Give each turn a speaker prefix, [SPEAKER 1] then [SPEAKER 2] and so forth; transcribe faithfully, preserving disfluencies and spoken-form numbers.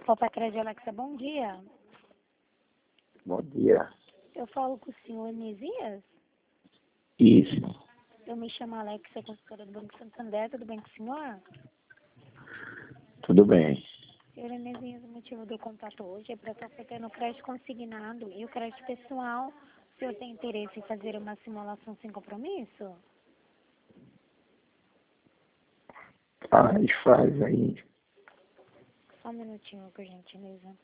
[SPEAKER 1] Opa, Crédito Alexa, bom dia.
[SPEAKER 2] Bom dia.
[SPEAKER 1] Eu falo com o senhor Enesias?
[SPEAKER 2] Isso.
[SPEAKER 1] Eu me chamo Alexa, consultora do Banco Santander, tudo bem com o senhor?
[SPEAKER 2] Tudo bem.
[SPEAKER 1] Senhor Enesias, o motivo do contato hoje é para estar oferecendo crédito consignado e o crédito pessoal. O senhor tem interesse em fazer uma simulação sem compromisso?
[SPEAKER 2] Faz, faz aí.
[SPEAKER 1] Só um minutinho, por gentileza.